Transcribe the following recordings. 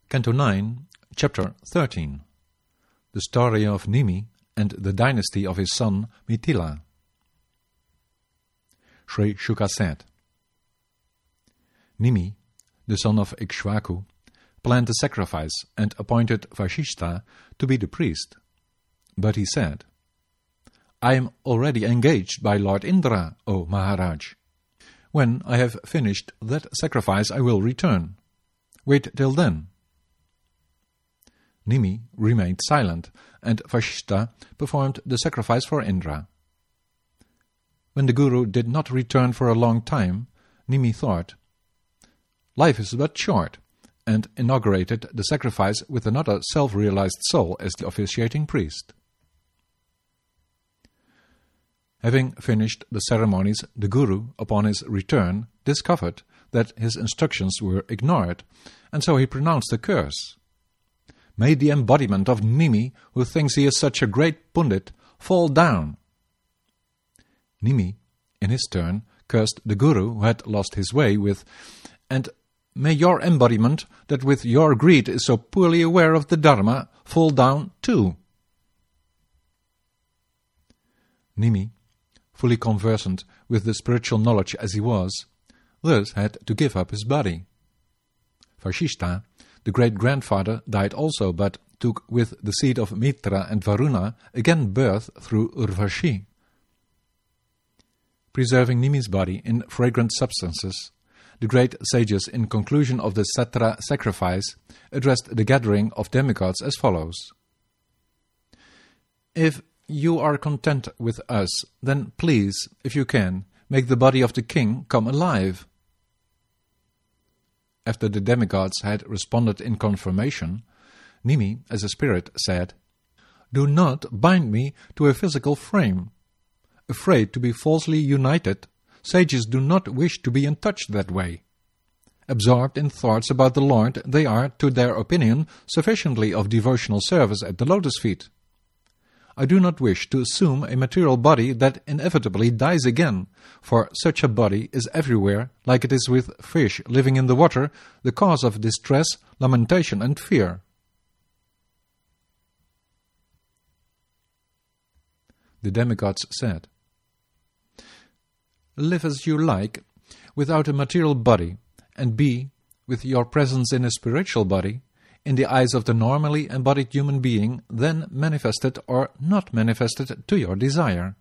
Canto 9, Chapter 13. The story of Nimi and the dynasty of his son Mithila. Sri Shuka said, Nimi, the son of Ikshvaku, planned a sacrifice and appointed Vashishta to be the priest. But he said, I am already engaged by Lord Indra, O Maharaj. When I have finished that sacrifice, I will return. Wait till then. Nimi remained silent, and Vashishta performed the sacrifice for Indra. When the Guru did not return for a long time, Nimi thought, life is but short, and inaugurated the sacrifice with another self-realized soul as the officiating priest. Having finished the ceremonies, the Guru, upon his return, discovered that his instructions were ignored, and so he pronounced a curse. May the embodiment of Nimi, who thinks he is such a great pundit, fall down. Nimi, in his turn, cursed the Guru, who had lost his way, with, and may your embodiment, that with your greed is so poorly aware of the Dharma, fall down too. Nimi, fully conversant with the spiritual knowledge as he was, thus had to give up his body. Vashishta, the great-grandfather, died also, but took with the seed of Mitra and Varuna again birth through Urvashi. Preserving Nimi's body in fragrant substances, the great sages, in conclusion of the Satra sacrifice, addressed the gathering of demigods as follows. If you are content with us, then please, if you can, make the body of the king come alive. After the demigods had responded in confirmation, Nimi, as a spirit, said, Do not bind me to a physical frame. Afraid to be falsely united, sages do not wish to be in touch that way. Absorbed in thoughts about the Lord, they are, to their opinion, sufficiently of devotional service at the lotus feet. I do not wish to assume a material body that inevitably dies again, for such a body is everywhere, like it is with fish living in the water, the cause of distress, lamentation, and fear. The demigods said, Live as you like, without a material body, and be, with your presence in a spiritual body, in the eyes of the normally embodied human being, then manifested or not manifested to your desire.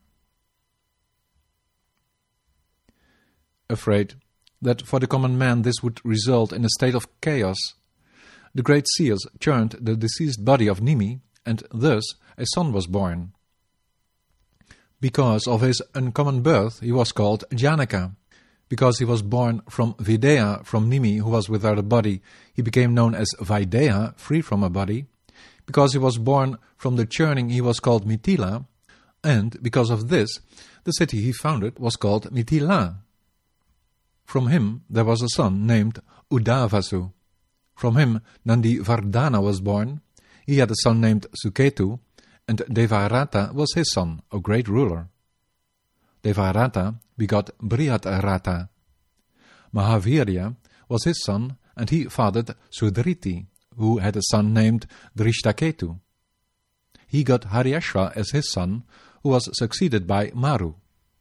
Afraid that for the common man this would result in a state of chaos, the great seers churned the deceased body of Nimi, and thus a son was born. Because of his uncommon birth, he was called Janaka. Because he was born from Videha, from Nimi, who was without a body, he became known as Vaideha, free from a body. Because he was born from the churning, he was called Mithila. And because of this, the city he founded was called Mithila. From him there was a son named Udavasu. From him Nandi Vardhana was born. He had a son named Suketu, and Devarata was his son, a great ruler. Devarata begot Brihadarata. Mahavirya was his son, and he fathered Sudriti, who had a son named Drishtaketu. He got Haryashva as his son, who was succeeded by Maru.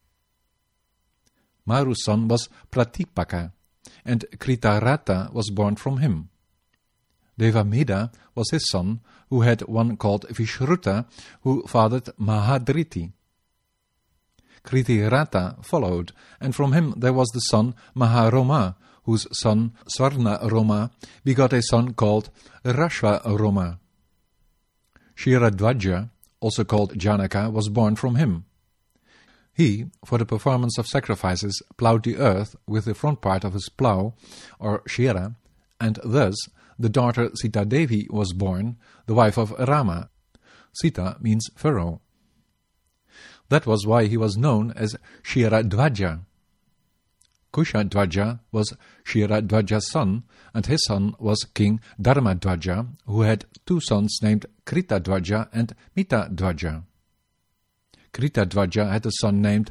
Maru's son was Pratipaka, and Kritarata was born from him. Devamida was his son, who had one called Vishruta, who fathered Mahadriti. Kritirata followed, and from him there was the son Maharoma, whose son Swarnaroma begot a son called Rashvaroma. Kshiradvaja, also called Janaka, was born from him. He, for the performance of sacrifices, ploughed the earth with the front part of his plough, or Kshira, and thus the daughter Sita Devi was born, the wife of Rama. Sita means furrow. That was why he was known as Kshiradvaja. Kushadvaja was Kshiradvaja's son, and his son was King Dharmadvaja, who had two sons named Kritadvaja and Mitadvaja. Kritadvaja had a son named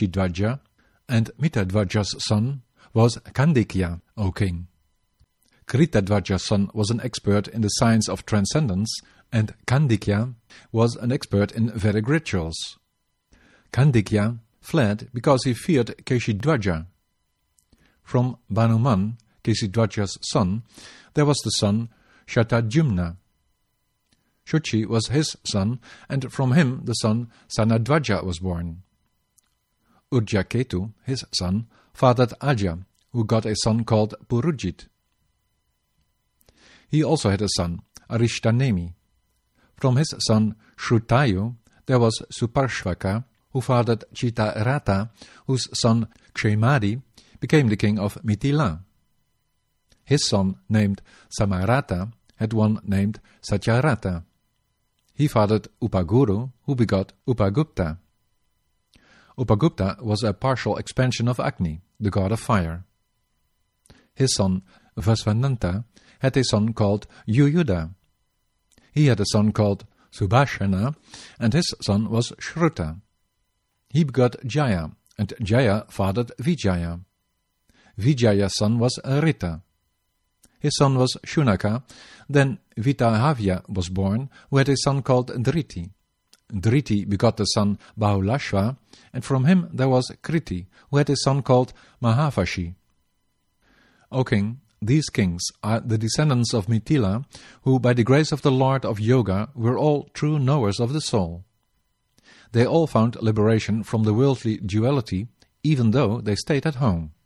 Keshidvaja, and Mitadvaja's son was Kandikya, O king. Kritadvaja's son was an expert in the science of transcendence, and Kandikya was an expert in Vedic rituals. Kandikya fled because he feared Keshidwaja. From Banuman, Keshidwaja's son, there was the son Shatadyumna. Shuchi was his son, and from him the son Sanadvaja was born. Urjaketu, his son, fathered Aja, who got a son called Purujit. He also had a son, Arishtanemi. From his son Shrutayu, there was Suparshvaka, who fathered Chitarata, whose son Kshemadi became the king of Mithila. His son, named Samarata, had one named Satyarata. He fathered Upaguru, who begot Upagupta. Upagupta was a partial expansion of Agni, the god of fire. His son Vasvananta had a son called Yuyudha. He had a son called Subhashana, and his son was Shruta. He begot Jaya, and Jaya fathered Vijaya. Vijaya's son was Rita. His son was Shunaka. Then Vitahavya was born, who had a son called Driti. Driti begot the son Bahulashva, and from him there was Kriti, who had a son called Mahavashi. O king, these kings are the descendants of Mithila, who by the grace of the Lord of Yoga were all true knowers of the soul. They all found liberation from the worldly duality, even though they stayed at home.